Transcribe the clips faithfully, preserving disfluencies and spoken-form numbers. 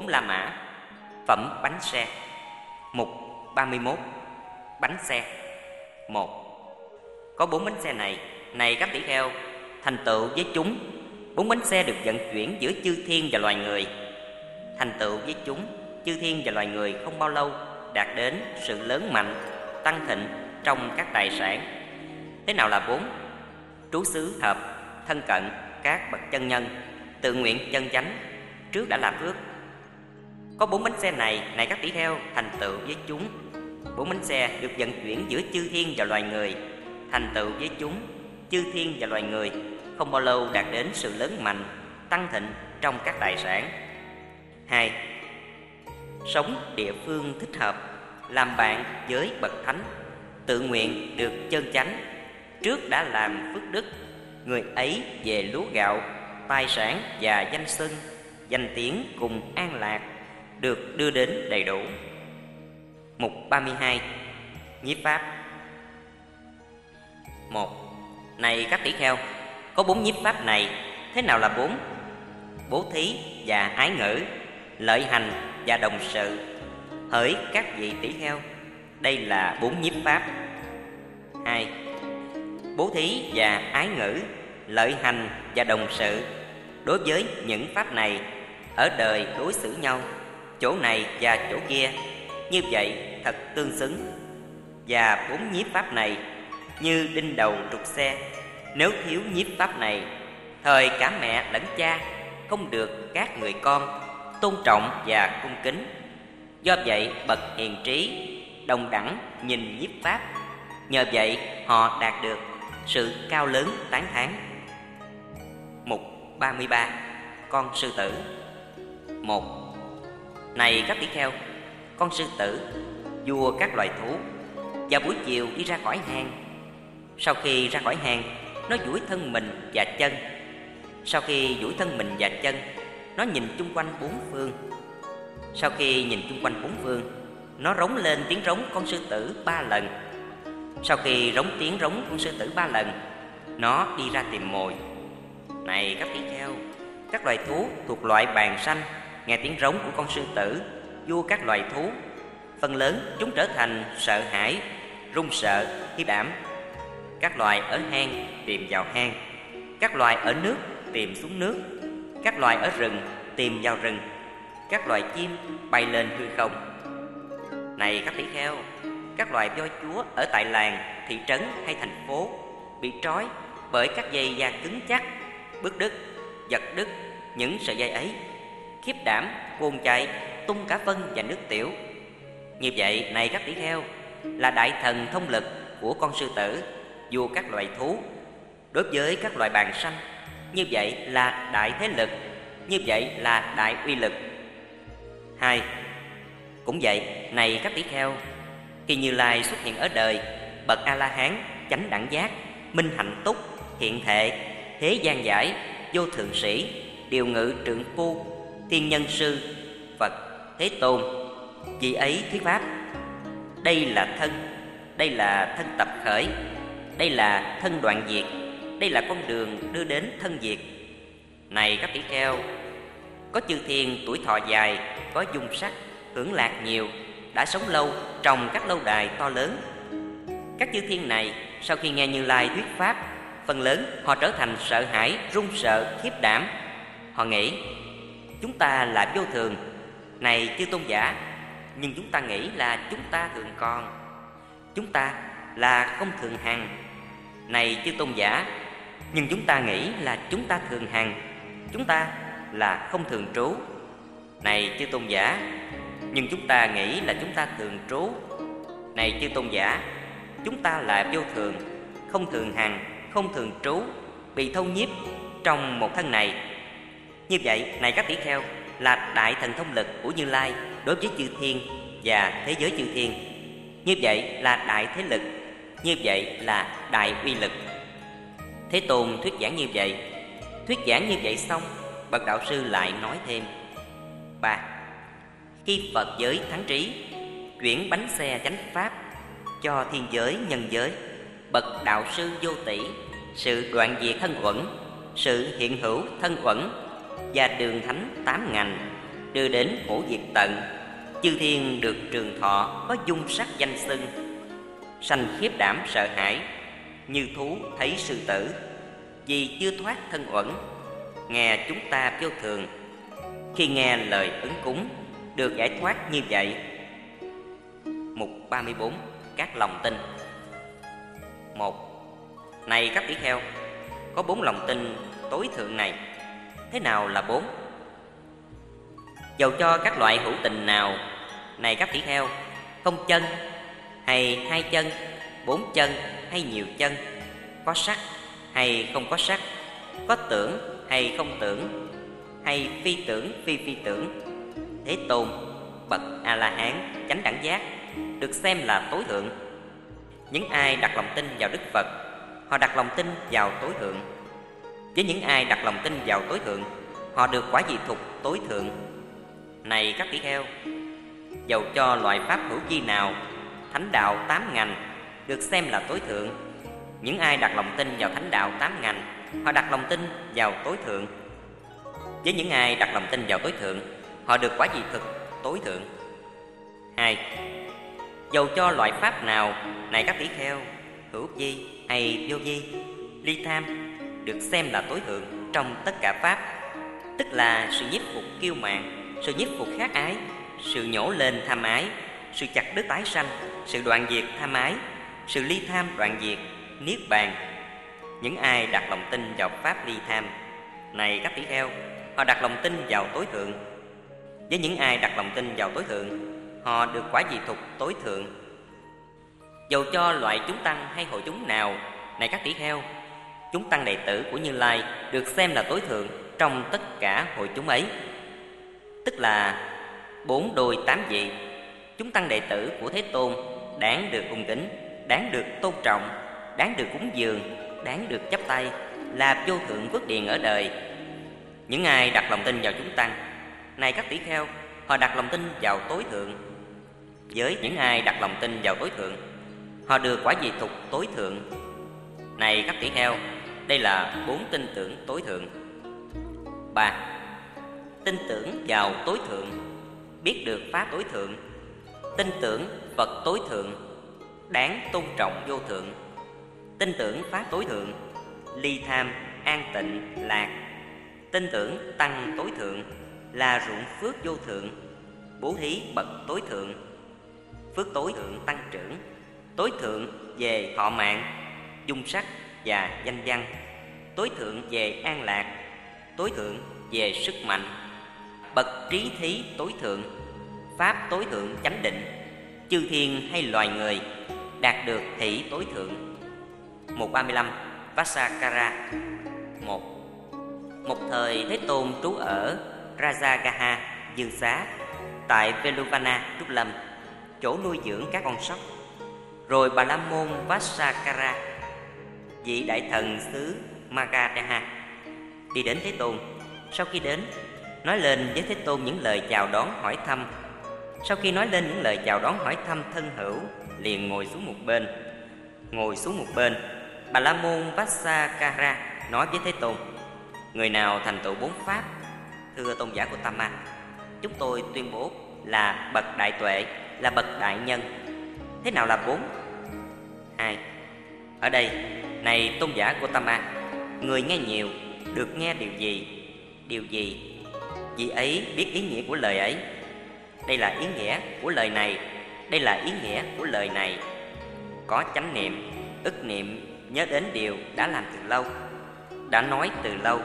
Bốn La Mã. Phẩm bánh xe. Mục ba mươi mốt. Bánh xe. Một. Có bốn bánh xe này, này các tỷ kheo, thành tựu với chúng. Bốn bánh xe được vận chuyển giữa chư thiên và loài người. Thành tựu với chúng, chư thiên và loài người không bao lâu đạt đến sự lớn mạnh, tăng thịnh trong các tài sản. Thế nào là bốn? Trú xứ hợp, thân cận các bậc chân nhân, tự nguyện chân chánh, trước đã làm phước. Có bốn bánh xe này, này các tỷ kheo, thành tựu với chúng. Bốn bánh xe được vận chuyển giữa chư thiên và loài người. Thành tựu với chúng, chư thiên và loài người không bao lâu đạt đến sự lớn mạnh, tăng thịnh trong các tài sản. Hai. Sống địa phương thích hợp, làm bạn với bậc thánh, tự nguyện được chân chánh, trước đã làm phước đức. Người ấy về lúa gạo, tài sản và danh xưng, danh tiếng cùng an lạc, được đưa đến đầy đủ. Mục ba mươi hai. Nhiếp pháp. Một. Này các tỷ kheo, có bốn nhiếp pháp này. Thế nào là bốn? Bố thí và ái ngữ, lợi hành và đồng sự. Hỡi các vị tỷ kheo, đây là bốn nhiếp pháp. Hai. Bố thí và ái ngữ, lợi hành và đồng sự. Đối với những pháp này, ở đời đối xử nhau, chỗ này và chỗ kia, như vậy thật tương xứng. Và bốn nhiếp pháp này như đinh đầu trục xe. Nếu thiếu nhiếp pháp này, thời cả mẹ lẫn cha không được các người con tôn trọng và cung kính. Do vậy bậc hiền trí đồng đẳng nhìn nhiếp pháp, nhờ vậy họ đạt được sự cao lớn tán thán. Mục ba mươi ba. Con sư tử. Một. Này các tỷ kheo, con sư tử, vua các loài thú, vào buổi chiều đi ra khỏi hang. Sau khi ra khỏi hang, nó duỗi thân mình và chân. Sau khi duỗi thân mình và chân, nó nhìn chung quanh bốn phương. Sau khi nhìn chung quanh bốn phương, nó rống lên tiếng rống con sư tử ba lần. Sau khi rống tiếng rống con sư tử ba lần, nó đi ra tìm mồi. Này các tỷ kheo, các loài thú thuộc loại bàng sanh nghe tiếng rống của con sư tử, vua các loài thú, phần lớn chúng trở thành sợ hãi, run sợ, khiếp đảm. Các loài ở hang tìm vào hang, các loài ở nước tìm xuống nước, các loài ở rừng tìm vào rừng, các loài chim bay lên hư không. Này các tỷ kheo, các loài voi chúa ở tại làng, thị trấn hay thành phố bị trói bởi các dây da cứng chắc, bứt đứt, giật đứt những sợi dây ấy, khiếp đảm, cuồng chạy, tung cả phân và nước tiểu. Như vậy, này các tỷ kheo, là đại thần thông lực của con sư tử, vua các loài thú. Đối với các loài bàng sanh, như vậy là đại thế lực, như vậy là đại uy lực. Hai. Cũng vậy, này các tỷ kheo, khi Như Lai xuất hiện ở đời, bậc A-la-hán, chánh đẳng giác, minh hạnh túc, hiện thệ, thế gian giải, vô thượng sĩ, điều ngự trượng phu, thiên nhân sư, Phật, Thế Tôn, vị ấy thuyết pháp. Đây là thân, đây là thân tập khởi, đây là thân đoạn diệt, đây là con đường đưa đến thân diệt. Này các tỷ kheo, có chư thiên tuổi thọ dài, có dung sắc, hưởng lạc nhiều, đã sống lâu trong các lâu đài to lớn. Các chư thiên này sau khi nghe Như Lai thuyết pháp, phần lớn họ trở thành sợ hãi, run sợ, khiếp đảm. Họ nghĩ chúng ta là vô thường. Này chư tôn giả, nhưng chúng ta nghĩ là chúng ta thường còn. Chúng ta là không thường hằng. Này chư tôn giả, nhưng chúng ta nghĩ là chúng ta thường hằng. Chúng ta là không thường trú. Này chư tôn giả, nhưng chúng ta nghĩ là chúng ta thường trú. Này chư tôn giả, chúng ta là vô thường, không thường hằng, không thường trú, bị thâu nhiếp trong một thân này. Như vậy, này các tỷ kheo, là đại thần thông lực của Như Lai đối với chư thiên và thế giới chư thiên. Như vậy là đại thế lực, như vậy là đại uy lực. Thế Tôn thuyết giảng như vậy. Thuyết giảng như vậy xong, bậc đạo sư lại nói thêm. Ba. Khi Phật giới thắng trí, chuyển bánh xe chánh pháp cho thiên giới nhân giới, bậc đạo sư vô tỷ, sự đoạn diệt thân uẩn, sự hiện hữu thân uẩn và đường thánh tám ngành, đưa đến khổ diệt tận. Chư thiên được trường thọ, có dung sắc danh xưng. Sanh khiếp đảm sợ hãi, như thú thấy sư tử. Vì chưa thoát thân uẩn, nghe chúng ta vô thường. Khi nghe lời ứng cúng, được giải thoát như vậy. Mục ba mươi bốn. Các lòng tin. Một. Này các tỷ kheo, có bốn lòng tin tối thượng này. Thế nào là bốn? Dầu cho các loại hữu tình nào, này các tỷ kheo, không chân hay hai chân, bốn chân hay nhiều chân, có sắc hay không có sắc, có tưởng hay không tưởng, hay phi tưởng phi phi tưởng, Thế Tôn, bậc A-la-hán, chánh đẳng giác, được xem là tối thượng. Những ai đặt lòng tin vào Đức Phật, họ đặt lòng tin vào tối thượng. Với những ai đặt lòng tin vào tối thượng, họ được quả vị thục tối thượng. Này các tỷ kheo, dầu cho loại pháp hữu vi nào, thánh đạo tám ngành, được xem là tối thượng. Những ai đặt lòng tin vào thánh đạo tám ngành, họ đặt lòng tin vào tối thượng. Với những ai đặt lòng tin vào tối thượng, họ được quả vị thực tối thượng. Hai. Dầu cho loại pháp nào, này các tỷ kheo, hữu vi hay vô vi, ly tham, được xem là tối thượng trong tất cả pháp, tức là sự nhiếp phục kiêu mạn, sự nhiếp phục khát ái, sự nhổ lên tham ái, sự chặt đứt tái sanh, sự đoạn diệt tham ái, sự ly tham đoạn diệt, niết bàn. Những ai đặt lòng tin vào pháp ly tham, này các tỷ kheo, họ đặt lòng tin vào tối thượng. Với những ai đặt lòng tin vào tối thượng, họ được quả vị thục tối thượng. Dầu cho loại chúng tăng hay hội chúng nào, này các tỷ kheo, chúng tăng đệ tử của Như Lai được xem là tối thượng trong tất cả hội chúng ấy, tức là bốn đôi tám vị. Chúng tăng đệ tử của Thế Tôn đáng được cung kính, đáng được tôn trọng, đáng được cúng dường, đáng được chắp tay, là vô thượng phước điền ở đời. Những ai đặt lòng tin vào chúng tăng, này các tỷ kheo, họ đặt lòng tin vào tối thượng. Với những ai đặt lòng tin vào tối thượng, họ được quả vị thục tối thượng. Này các tỷ kheo, đây là bốn tin tưởng tối thượng. Ba. Tin tưởng vào tối thượng, biết được pháp tối thượng, tin tưởng Phật tối thượng, đáng tôn trọng vô thượng, tin tưởng pháp tối thượng, ly tham, an tịnh, lạc, tin tưởng tăng tối thượng, là ruộng phước vô thượng, bố thí bậc tối thượng, phước tối thượng tăng trưởng, tối thượng về thọ mạng, dung sắc và danh văn, tối thượng về an lạc, tối thượng về sức mạnh, bậc trí thí tối thượng, pháp tối thượng chánh định, chư thiên hay loài người đạt được hỷ tối thượng. Một ba mươi lăm. Vassakara. Một. Một thời Thế Tôn trú ở Rajagaha Dương Xá, tại Veluvana Trúc Lâm, chỗ nuôi dưỡng các con sóc. Rồi Bà La Môn Vassakara, vị đại thần xứ Magadha, đi đến Thế Tôn. Sau khi đến, nói lên với Thế Tôn những lời chào đón hỏi thăm. Sau khi nói lên những lời chào đón hỏi thăm thân hữu, liền ngồi xuống một bên. Ngồi xuống một bên, Bà La Môn Vassakara nói với Thế Tôn: người nào thành tựu bốn pháp, thưa tôn giả Gotama, chúng tôi tuyên bố là bậc đại tuệ, là bậc đại nhân. Thế nào là bốn? Hai. Ở đây, này tôn giả Gotama, người nghe nhiều, được nghe điều gì? Điều gì? Vị ấy biết ý nghĩa của lời ấy. Đây là ý nghĩa của lời này, đây là ý nghĩa của lời này. Có chánh niệm, ức niệm, nhớ đến điều đã làm từ lâu, đã nói từ lâu.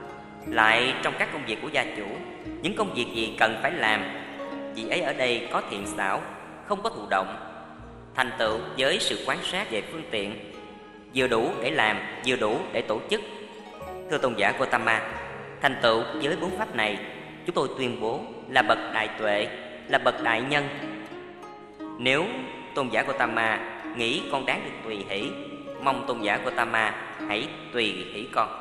Lại trong các công việc của gia chủ, những công việc gì cần phải làm, vị ấy ở đây có thiện xảo, không có thụ động, thành tựu với sự quan sát về phương tiện, vừa đủ để làm, vừa đủ để tổ chức. Thưa tôn giả Gotama, thành tựu với bốn pháp này, chúng tôi tuyên bố là bậc đại tuệ, là bậc đại nhân. Nếu tôn giả Gotama nghĩ con đáng được tùy hỷ, mong tôn giả Gotama hãy tùy hỷ con.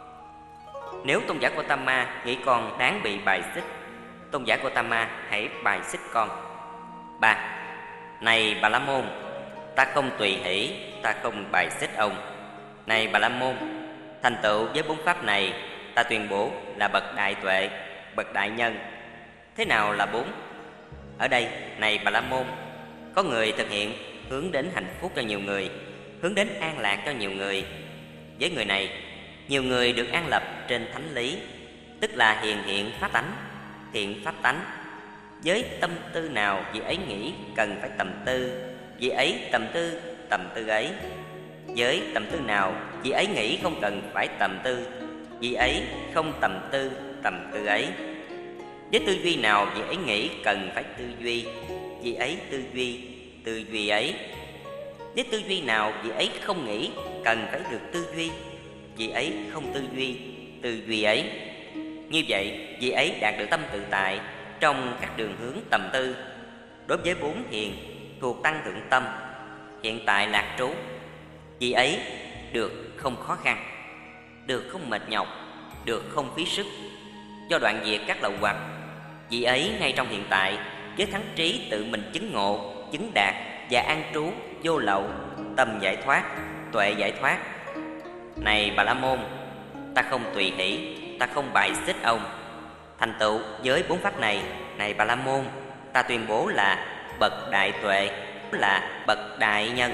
Nếu tôn giả Gotama nghĩ con đáng bị bài xích, tôn giả Gotama hãy bài xích con. Ba. Này Bà La Môn, ta không tùy hỷ, ta không bài xích ông. Này Bà La Môn, thành tựu với bốn pháp này, ta tuyên bố là bậc đại tuệ, bậc đại nhân. Thế nào là bốn? Ở đây, này Bà La Môn, có người thực hiện hướng đến hạnh phúc cho nhiều người, hướng đến an lạc cho nhiều người. Với người này, nhiều người được an lập trên thánh lý, tức là hiền hiện pháp tánh, thiện pháp tánh. Với tâm tư nào vị ấy nghĩ cần phải tầm tư, vị ấy tầm tư tầm tư ấy. Với tâm tư nào vị ấy nghĩ không cần phải tầm tư, vị ấy không tầm tư tầm tư ấy. Với tư duy nào vị ấy nghĩ cần phải tư duy, vị ấy tư duy tư duy ấy. Với tư duy nào vị ấy không nghĩ cần phải được tư duy, vị ấy không tư duy tư duy ấy. Như vậy, vị ấy đạt được tâm tự tại trong các đường hướng tầm tư. Đối với bốn thiền thuộc tăng thượng tâm, hiện tại lạc trú, vị ấy được không khó khăn, được không mệt nhọc, được không phí sức. Do đoạn diệt các lậu hoặc, vị ấy ngay trong hiện tại với thắng trí tự mình chứng ngộ, chứng đạt và an trú vô lậu, tâm giải thoát, tuệ giải thoát. Này Bà La Môn, ta không tùy hỷ, ta không bài xích ông. Thành tựu với bốn pháp này, này Bà La Môn, ta tuyên bố là bậc đại tuệ, là bậc đại nhân.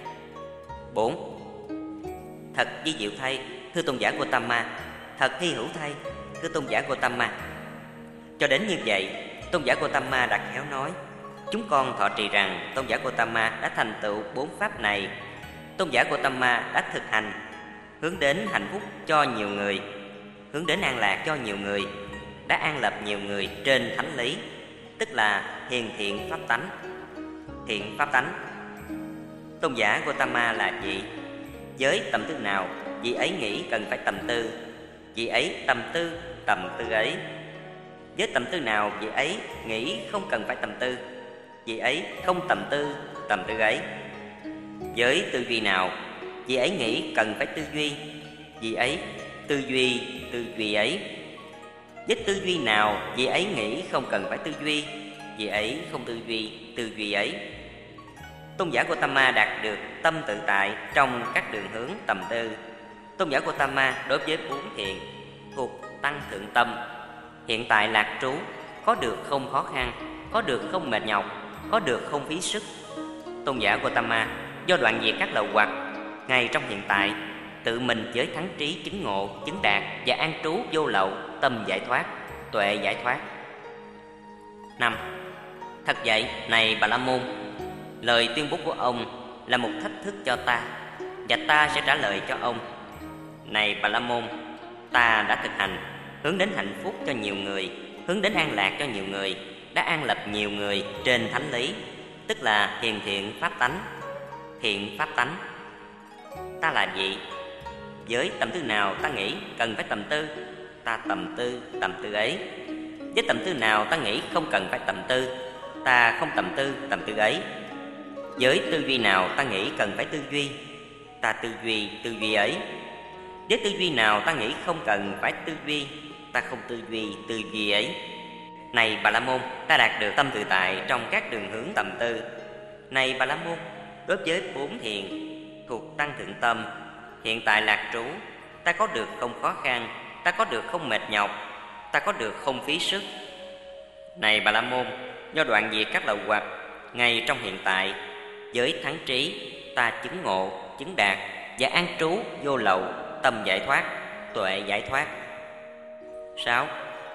Bốn. Thật vi diệu thay, thưa tôn giả Gotama, thật hy hữu thay, thưa tôn giả Gotama. Cho đến như vậy, tôn giả Gotama đã khéo nói, chúng con thọ trì rằng tôn giả Gotama đã thành tựu bốn pháp này. Tôn giả Gotama đã thực hành, hướng đến hạnh phúc cho nhiều người, hướng đến an lạc cho nhiều người, đã an lập nhiều người trên thánh lý, tức là hiền thiện pháp tánh. Thiện pháp tánh. Tôn giả Gotama là gì? Với tâm tư nào vị ấy nghĩ cần phải tầm tư, vị ấy tầm tư tầm tư ấy. Với tâm tư nào vị ấy nghĩ không cần phải tầm tư, vị ấy không tầm tư tầm tư ấy. Với tư duy nào vị ấy nghĩ cần phải tư duy, vị ấy tư duy tư duy ấy. Với tư duy nào vị ấy nghĩ không cần phải tư duy, vị ấy không tư duy tư duy ấy. Tôn giả Gotama đạt được tâm tự tại trong các đường hướng tầm tư. Tôn giả Gotama đối với bốn thiền thuộc tăng thượng tâm, hiện tại lạc trú, có được không khó khăn, có được không mệt nhọc, có được không phí sức. Tôn giả Gotama do đoạn diệt các lậu hoặc, ngay trong hiện tại tự mình với thắng trí chứng ngộ, chứng đạt và an trú vô lậu, tâm giải thoát, tuệ giải thoát. Năm. Thật vậy, này Bà La Môn, lời tuyên bố của ông là một thách thức cho ta, và ta sẽ trả lời cho ông. Này Bà La Môn, ta đã thực hành, hướng đến hạnh phúc cho nhiều người, hướng đến an lạc cho nhiều người, đã an lập nhiều người trên thánh lý, tức là hiền thiện pháp tánh. Thiện pháp tánh. Ta là gì? Với tâm tư nào ta nghĩ cần phải tầm tư, ta tầm tư tầm tư ấy. Với tâm tư nào ta nghĩ không cần phải tầm tư, ta không tầm tư tầm tư ấy. Với tư duy nào ta nghĩ cần phải tư duy, ta tư duy tư duy ấy. Với tư duy nào ta nghĩ không cần phải tư duy, ta không tư duy tư duy ấy. Này Bà La Môn, ta đạt được tâm tự tại trong các đường hướng tầm tư. Này Bà La Môn, đối với bốn thiền thuộc tăng thượng tâm, hiện tại lạc trú, ta có được không khó khăn, ta có được không mệt nhọc, ta có được không phí sức. Này Bà La Môn, do đoạn diệt các lậu hoặc, ngay trong hiện tại với thắng trí, ta chứng ngộ, chứng đạt và an trú vô lậu, tâm giải thoát, tuệ giải thoát. Sáu.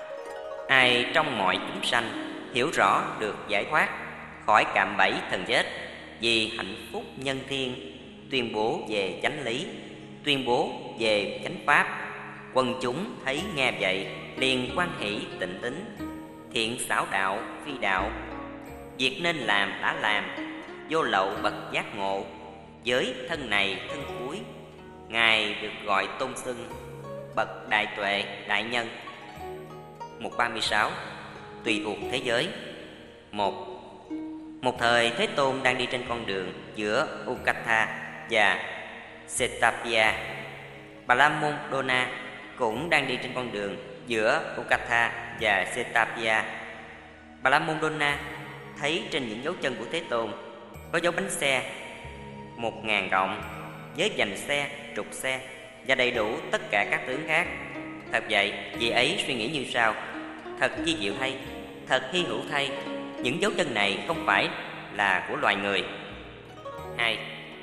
Ai trong mọi chúng sanh hiểu rõ được giải thoát khỏi cạm bẫy thần chết vì hạnh phúc nhân thiên, tuyên bố về chánh lý, tuyên bố về chánh pháp, quần chúng thấy nghe vậy liền quan hỷ tịnh tín, thiện xảo đạo phi đạo, việc nên làm đã làm, vô lậu bậc giác ngộ, với thân này thân cuối, ngài được gọi tôn xưng bậc đại tuệ đại nhân. Mục ba mươi sáu. Tùy thuộc thế giới. Một. Một thời Thế Tôn đang đi trên con đường giữa Ukatha và Setapia. Bà La Môn Dona cũng đang đi trên con đường giữa Ukatha và Setapia. Bà La Môn Dona thấy trên những dấu chân của Thế Tôn có dấu bánh xe một ngàn cộng với dành xe, trục xe và đầy đủ tất cả các tướng khác. Thật vậy, vị ấy suy nghĩ như sau: thật chi diệu thay, Thật hy hữu thay, những dấu chân này không phải là của loài người. Hai.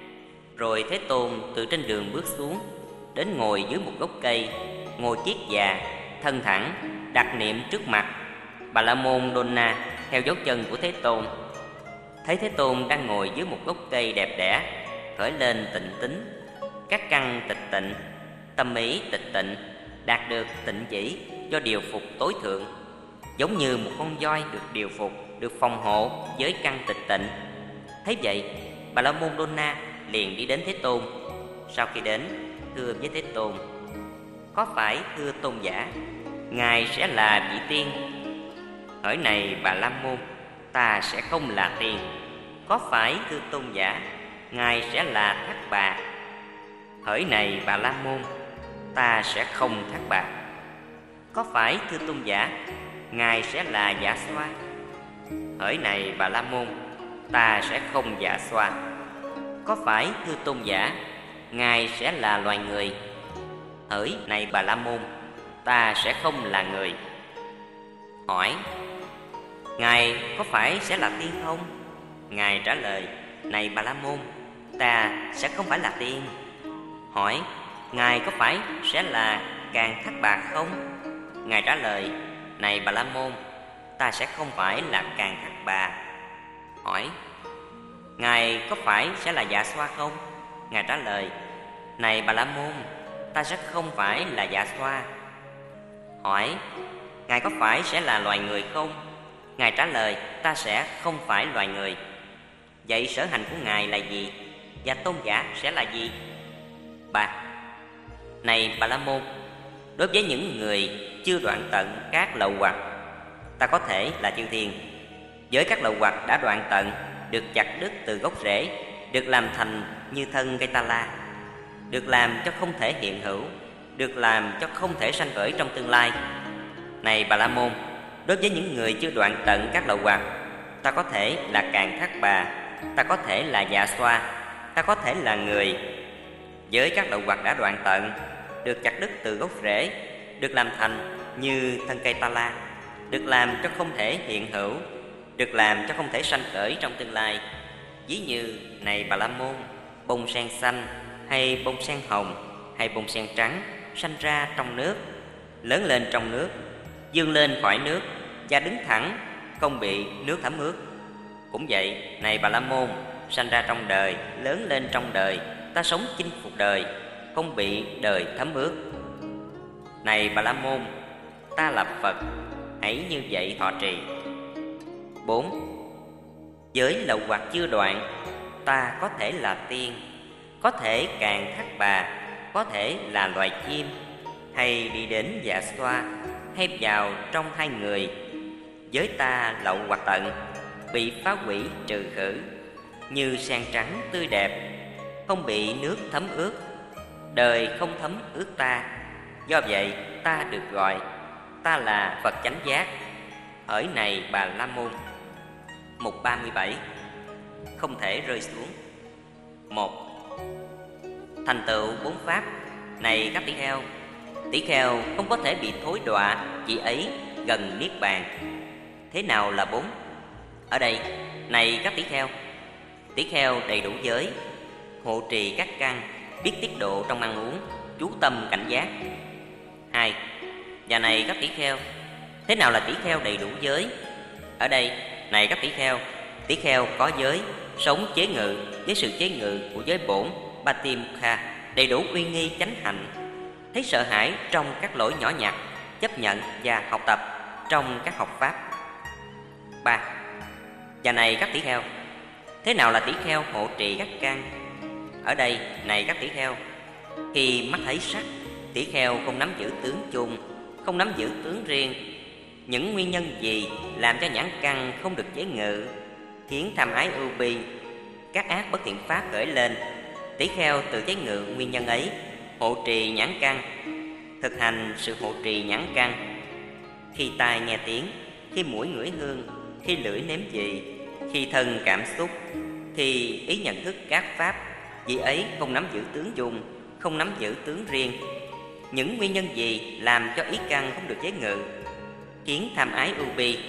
Rồi Thế Tôn từ trên đường bước xuống, đến ngồi dưới một gốc cây, ngồi kiết già, thân thẳng, đặt niệm trước mặt. Bà La Môn Đôn Na theo dấu chân của Thế Tôn. Thấy Thế Tôn đang ngồi dưới một gốc cây đẹp đẽ, khởi lên tịnh tính, các căn tịch tịnh, tâm ý tịch tịnh, đạt được tịnh chỉ do điều phục tối thượng, giống như một con voi được điều phục, được phòng hộ với căn tịch tịnh. Thấy vậy, Bà La Môn Đôn Na liền đi đến Thế Tôn. Sau khi đến, thưa với Thế Tôn: có phải thưa tôn giả, ngài sẽ là vị tiên? Hỏi này Bà La Môn, ta sẽ không là tiên. Có phải thưa tôn giả, ngài sẽ là Thác Bà? Hỏi này Bà La Môn, ta sẽ không Thác Bà. Có phải thưa tôn giả, ngài sẽ là Dạ Xoa? Hỏi này Bà La Môn, ta sẽ không Dạ Xoa. Có phải thưa tôn giả, ngài sẽ là loài người? Hỡi này Bà La Môn, ta sẽ không là người. Hỏi: ngài có phải sẽ là tiên không? Ngài trả lời: này Bà La Môn, ta sẽ không phải là tiên. Hỏi: ngài có phải sẽ là Càng Thác Bà không? Ngài trả lời: này Bà La Môn, ta sẽ không phải là Càng Thác Bà. Hỏi: ngài có phải sẽ là Dạ Xoa không? Ngài trả lời: này Bà La Môn, ta sẽ không phải là Dạ Xoa. Hỏi: ngài có phải sẽ là loài người không? Ngài trả lời: ta sẽ không phải loài người. Vậy sở hành của ngài là gì? Và tôn giả sẽ là gì? Ba. Này Bà La Môn, đối với những người chưa đoạn tận các lậu hoặc, ta có thể là chư thiên. Với các lậu hoặc đã đoạn tận, được chặt đứt từ gốc rễ, được làm thành như thân cây ta la, được làm cho không thể hiện hữu, được làm cho không thể sanh khởi trong tương lai. Này Bà La Môn, đối với những người chưa đoạn tận các lậu hoặc, ta có thể là Càng Thác Bà, ta có thể là Dạ Xoa, ta có thể là người. Với các lậu hoặc đã đoạn tận, được chặt đứt từ gốc rễ, được làm thành như thân cây ta la, được làm cho không thể hiện hữu, được làm cho không thể sanh khởi trong tương lai. Ví như này Bà La Môn, bông sen xanh hay bông sen hồng hay bông sen trắng sanh ra trong nước, lớn lên trong nước, vươn lên khỏi nước và đứng thẳng, không bị nước thấm ướt. Cũng vậy, này Bà La Môn, sanh ra trong đời, lớn lên trong đời, ta sống chinh phục đời, không bị đời thấm ướt. Này Bà La Môn, ta là Phật, hãy như vậy thọ trì. Bốn. Với lậu hoặc chưa đoạn, ta có thể là tiên, có thể Càng Thác Bà, có thể là loài chim, hay đi đến Dạ Xoa, hay vào trong hai người. Với ta lậu hoặc tận, bị phá hủy trừ khử, như sen trắng tươi đẹp, không bị nước thấm ướt, đời không thấm ướt ta. Do vậy ta được gọi ta là Phật chánh giác. Hỡi này Bà La Môn. Mục ba mươi bảy. Không thể rơi xuống. Một. Thành tựu bốn pháp. Này các tỷ kheo, tỷ kheo không có thể bị thối đọa chỉ ấy gần niết bàn. Thế nào là bốn? Ở đây, này các tỷ kheo, tỷ kheo đầy đủ giới, hộ trì các căn, biết tiết độ trong ăn uống, chú tâm cảnh giác. Hai. Và này các tỷ kheo, thế nào là tỷ kheo đầy đủ giới? Ở đây, này các tỷ kheo, tỷ kheo có giới, sống chế ngự với sự chế ngự của giới bổn Patimukha, đầy đủ uy nghi chánh hạnh, thấy sợ hãi trong các lỗi nhỏ nhặt, chấp nhận và học tập trong các học pháp. Ba. Và này các tỷ kheo, thế nào là tỷ kheo hộ trì các căn? Ở đây, này các tỷ kheo, khi mắt thấy sắc, tỷ kheo không nắm giữ tướng chung, không nắm giữ tướng riêng. Những nguyên nhân gì làm cho nhãn căn không được chế ngự, khiến tham ái ưu bi, các ác bất thiện pháp khởi lên? Tỷ kheo tự chế ngự nguyên nhân ấy, hộ trì nhãn căn, thực hành sự hộ trì nhãn căn. Khi tai nghe tiếng, khi mũi ngửi hương, khi lưỡi nếm vị, khi thân cảm xúc, thì ý nhận thức các pháp, vì ấy không nắm giữ tướng chung, không nắm giữ tướng riêng. Những nguyên nhân gì làm cho ý căn không được chế ngự, khiến tham ái ưu bi,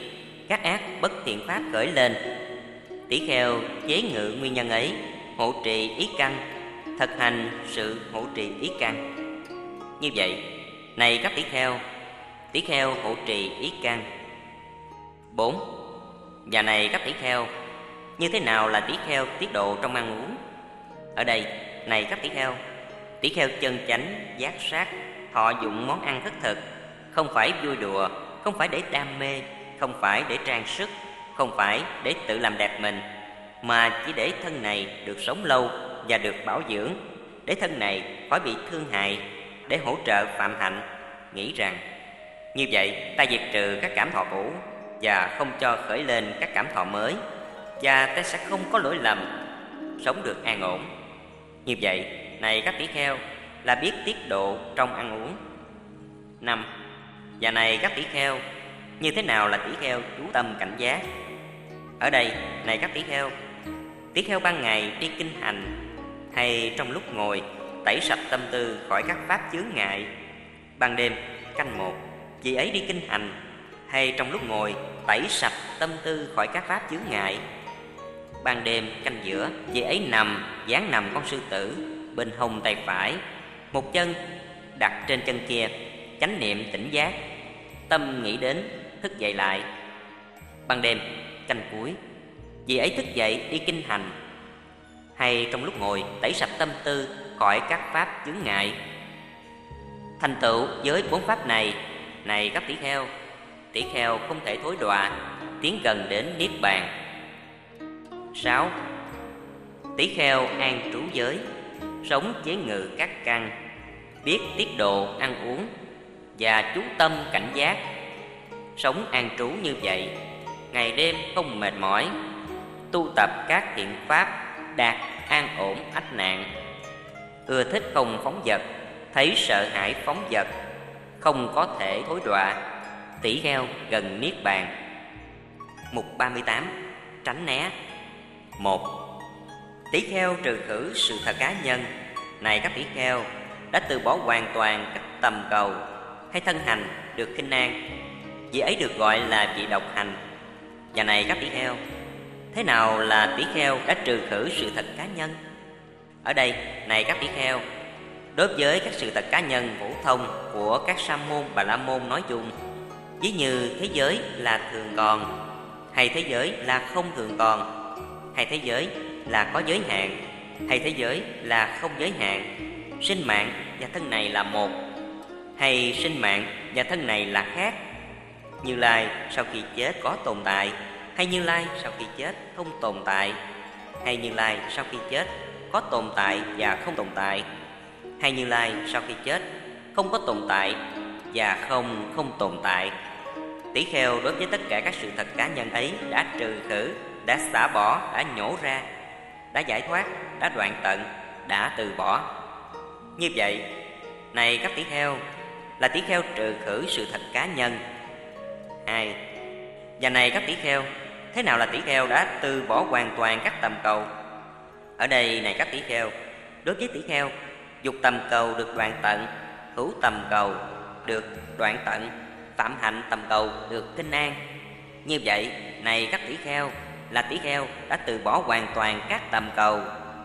các ác bất thiện pháp khởi lên. Tỷ kheo chế ngự nguyên nhân ấy, hộ trì ý căn, thực hành sự hộ trì ý căn. Như vậy, này các tỷ kheo, tỷ kheo hộ trì ý căn. Bốn. Và này các tỷ kheo, như thế nào là tỷ kheo tiết độ trong ăn uống? Ở đây, này các tỷ kheo, tỷ kheo chân chánh, giác sát, thọ dụng món ăn thất thực, không phải vui đùa, không phải để đam mê, không phải để trang sức, không phải để tự làm đẹp mình, mà chỉ để thân này được sống lâu và được bảo dưỡng, để thân này khỏi bị thương hại, để hỗ trợ phạm hạnh, nghĩ rằng như vậy ta diệt trừ các cảm thọ cũ và không cho khởi lên các cảm thọ mới, và ta sẽ không có lỗi lầm, sống được an ổn. Như vậy, này các tỷ kheo, là biết tiết độ trong ăn uống. Năm. Và này các tỷ kheo, như thế nào là tỷ kheo chú tâm cảnh giác? Ở đây, này các tỷ kheo, tỷ kheo ban ngày đi kinh hành, hay trong lúc ngồi tẩy sạch tâm tư khỏi các pháp chướng ngại. Ban đêm canh một, vì ấy đi kinh hành, hay trong lúc ngồi tẩy sạch tâm tư khỏi các pháp chướng ngại. Ban đêm canh giữa, vì ấy nằm dáng nằm con sư tử bên hông tay phải, một chân đặt trên chân kia, chánh niệm tỉnh giác, tâm nghĩ đến, thức dậy lại. Ban đêm canh cuối, vì ấy thức dậy đi kinh hành, hay trong lúc ngồi tẩy sạch tâm tư khỏi các pháp chướng ngại. Thành tựu với bốn pháp này, này các tỷ kheo, tỷ kheo không thể thối đọa, tiến gần đến niết bàn. Sáu. Tỷ kheo an trú giới, sống chế ngự các căn, biết tiết độ ăn uống và chú tâm cảnh giác. Sống an trú như vậy, ngày đêm không mệt mỏi, tu tập các thiện pháp, đạt an ổn ách nạn. Ưa thích không phóng dật, thấy sợ hãi phóng dật, không có thể thối đọa, tỷ kheo gần niết bàn. Mục ba mươi tám. Tránh né. Một. Tỷ kheo trừ khử sự thật cá nhân, này các tỷ kheo, đã từ bỏ hoàn toàn các tầm cầu hay thân hành được khinh an, vì ấy được gọi là vị độc hành. Và này các tỷ kheo, thế nào là tỷ kheo đã trừ khử sự thật cá nhân? Ở đây, này các tỷ kheo, đối với các sự thật cá nhân phổ thông của các sa môn Bà La môn nói chung, ví như thế giới là thường còn, hay thế giới là không thường còn, hay thế giới là có giới hạn, hay thế giới là không giới hạn, sinh mạng và thân này là một, hay sinh mạng và thân này là khác, Như Lai sau khi chết có tồn tại, hay Như Lai sau khi chết không tồn tại, hay Như Lai sau khi chết có tồn tại và không tồn tại, hay Như Lai sau khi chết không có tồn tại và không không tồn tại. Tỷ kheo đối với tất cả các sự thật cá nhân ấy đã trừ khử, đã xả bỏ, đã nhổ ra, đã giải thoát, đã đoạn tận, đã từ bỏ. Như vậy, này các tỷ kheo, là tỷ kheo trừ khử sự thật cá nhân. Hai. Và này các tỷ kheo, thế nào là tỷ kheo đã từ bỏ hoàn toàn các tầm cầu? Ở đây, này các tỷ kheo, đối với tỷ kheo, dục tầm cầu được đoạn tận, hữu tầm cầu được đoạn tận, phạm hạnh tầm cầu được kinh an. Như vậy, này các tỷ kheo, là tỷ kheo đã từ bỏ hoàn toàn các tầm cầu.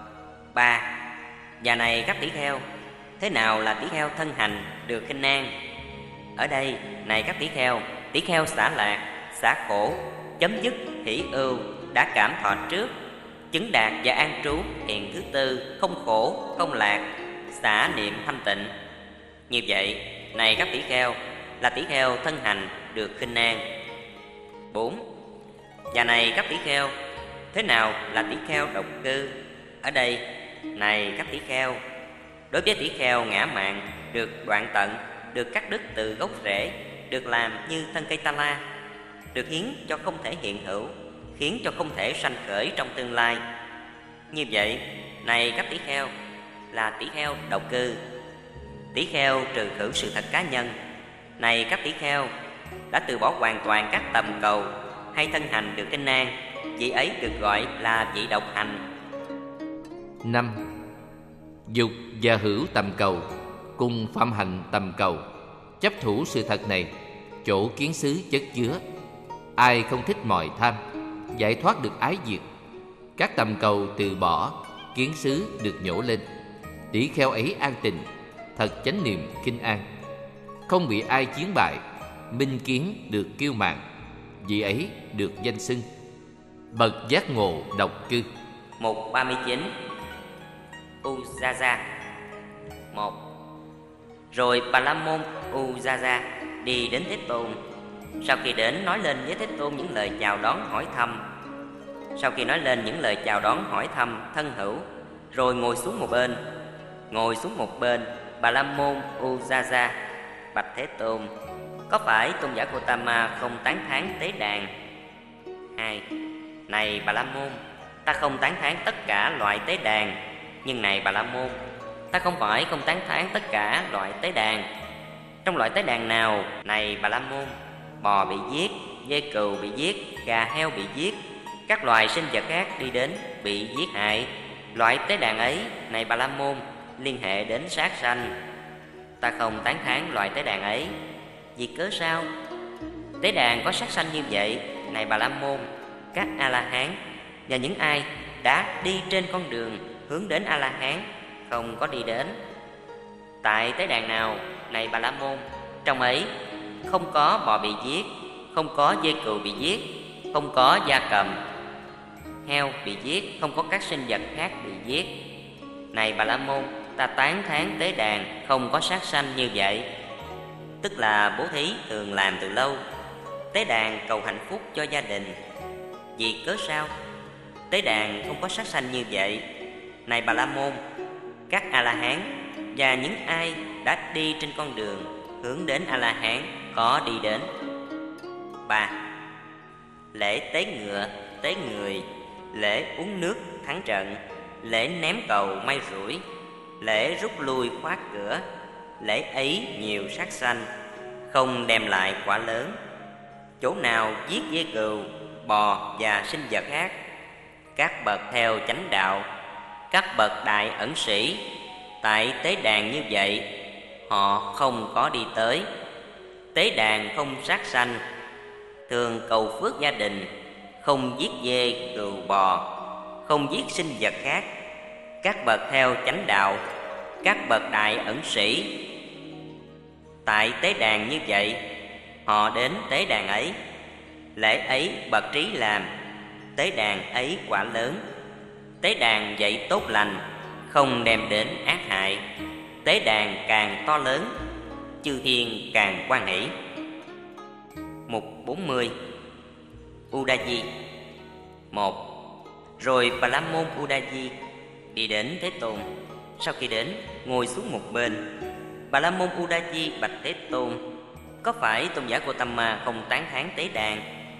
Ba. Và này các tỷ kheo, thế nào là tỷ kheo thân hành được khinh an? Ở đây, này các tỷ kheo, tỷ kheo xả lạc, xả khổ, chấm dứt hỷ ưu, đã cảm thọ trước, chứng đạt và an trú hiện thứ tư, không khổ, không lạc, xả niệm thanh tịnh. Như vậy, này các tỷ kheo, là tỷ kheo thân hành được khinh an. Bốn. Và này các tỷ kheo, thế nào là tỷ kheo độc cư? Ở đây, này các tỷ kheo, đối với tỷ kheo ngã mạn được đoạn tận, được cắt đứt từ gốc rễ, được làm như thân cây ta la, được hiến cho không thể hiện hữu, khiến cho không thể sanh khởi trong tương lai. Như vậy, này các tỷ kheo, là tỷ kheo độc cư. Tỷ kheo trừ khử sự thật cá nhân, này các tỷ kheo, đã từ bỏ hoàn toàn các tầm cầu hay thân hành được kinh an, vị ấy được gọi là vị độc hành. Năm. Dục và hữu tầm cầu cùng phạm hành tầm cầu, chấp thủ sự thật này, chỗ kiến xứ chất chứa, Ai không thích mọi tham, giải thoát được ái diệt. Các tầm cầu từ bỏ, kiến xứ được nhổ lên. Tỷ kheo ấy an tịnh, thật chánh niệm kinh an. Không bị ai chiến bại, minh kiến được kiêu mạn. Vị ấy được danh xưng bậc giác ngộ độc cư. Mục ba mươi chín. Ujjaja. Một. Rồi Bà La Môn Ujjaja đi đến Thế Tôn. Sau khi đến, nói lên với Thế Tôn những lời chào đón hỏi thăm. Sau khi nói lên những lời chào đón hỏi thăm thân hữu, rồi ngồi xuống một bên. Ngồi xuống một bên, Bà La Môn Ujjaja bạch Thế Tôn: có phải tôn giả Gotama không tán thán tế đàn? Hai. Này Bà La Môn, ta không tán thán tất cả loại tế đàn. Nhưng này Bà La Môn, ta không phải không tán thán tất cả loại tế đàn. Trong loại tế đàn nào? Này Bà La Môn, bò bị giết, dê cừu bị giết, gà heo bị giết, các loài sinh vật khác đi đến bị giết hại. Loại tế đàn ấy, này Bà La Môn, liên hệ đến sát sanh. Ta không tán thán loại tế đàn ấy. Vì cớ sao? Tế đàn có sát sanh như vậy, này Bà La Môn, các A-la-hán và những ai đã đi trên con đường hướng đến A-la-hán không có đi đến. Tại tế đàn nào, này Bà La Môn, trong ấy không có bò bị giết, không có dê cừu bị giết, không có gia cầm, heo bị giết, không có các sinh vật khác bị giết. Này Bà La Môn, ta tán thán tế đàn không có sát sanh như vậy. Tức là bố thí thường làm từ lâu. Tế đàn cầu hạnh phúc cho gia đình. Vì cớ sao? Tế đàn không có sát sanh như vậy. Này Bà La Môn, các A-la-hán và những ai đã đi trên con đường hướng đến A-la-hán có đi đến. Ba. Lễ tế ngựa, tế người, lễ uống nước thắng trận, lễ ném cầu may rủi, lễ rút lui khóa cửa. Lễ ấy nhiều sát sanh, không đem lại quả lớn. Chỗ nào giết dê cừu, bò và sinh vật khác, các bậc theo chánh đạo, các bậc đại ẩn sĩ, tại tế đàn như vậy, họ không có đi tới. Tế đàn không sát sanh, thường cầu phước gia đình, không giết dê cừu bò, không giết sinh vật khác. Các bậc theo chánh đạo, các bậc đại ẩn sĩ, tại tế đàn như vậy, họ đến tế đàn ấy. Lễ ấy bậc trí làm, tế đàn ấy quả lớn. Tế đàn dạy tốt lành, không đem đến ác hại. Tế đàn càng to lớn, chư thiên càng hoan hỷ. Mục bốn mươi. Udaji. Một. Rồi Bà La Môn Udaji đi đến Thế Tôn. Sau khi đến, ngồi xuống một bên. Bà La Môn Udaji bạch Thế Tôn: có phải tôn giả Gotama không tán thán tế đàn?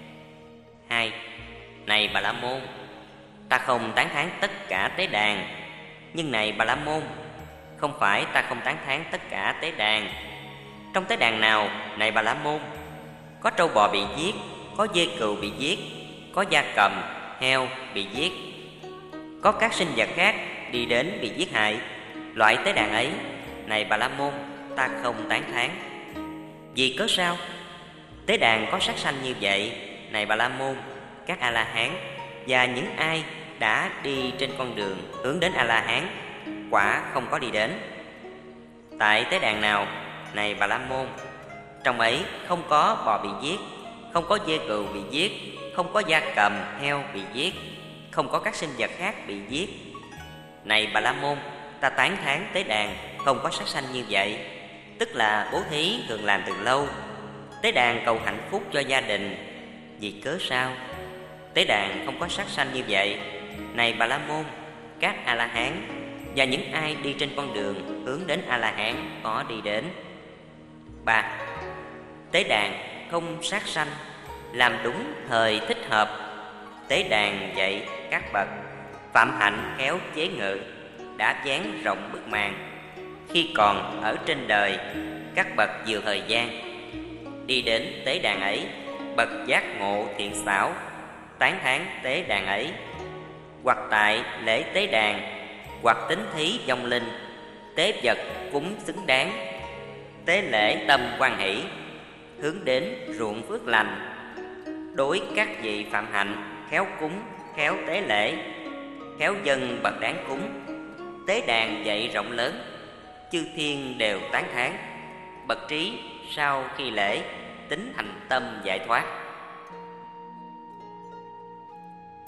Hai. Này Bà La Môn, ta không tán thán tất cả tế đàn. Nhưng này Bà La Môn, không phải ta không tán thán tất cả tế đàn. Trong tế đàn nào, này Bà La Môn, có trâu bò bị giết, có dê cừu bị giết, có gia cầm, heo bị giết, có các sinh vật khác đi đến bị giết hại. Loại tế đàn ấy, này Bà La Môn, ta không tán thán. Vì cớ sao? Tế đàn có sát sanh như vậy, này Bà La Môn, các A-la-hán và những ai đã đi trên con đường hướng đến A-la-hán quả không có đi đến. Tại tế đàn nào, này Bà La Môn, trong ấy không có bò bị giết, không có dê cừu bị giết, không có gia cầm, heo bị giết, không có các sinh vật khác bị giết. Này Bà La Môn, ta tán thán tế đàn không có sát sanh như vậy. Tức là bố thí thường làm từ lâu. Tế đàn cầu hạnh phúc cho gia đình. Vì cớ sao? Tế đàn không có sát sanh như vậy. Này Bà La Môn, các A-la-hán và những ai đi trên con đường hướng đến A-la-hán có đi đến. Ba. Tế đàn không sát sanh, làm đúng thời thích hợp. Tế đàn dạy các bậc phạm hạnh khéo chế ngự, đã dán rộng bức màn. Khi còn ở trên đời, các bậc vừa thời gian đi đến tế đàn ấy, bậc giác ngộ thiện xảo tán thán tế đàn ấy. Hoặc tại lễ tế đàn, hoặc tính thí vong linh, tế vật cúng xứng đáng, tế lễ tâm quan hỷ, hướng đến ruộng phước lành. Đối các vị phạm hạnh, khéo cúng, khéo tế lễ, khéo dân bậc đáng cúng, tế đàn dạy rộng lớn, chư thiên đều tán thán. Bậc trí sau khi lễ, tính thành tâm giải thoát.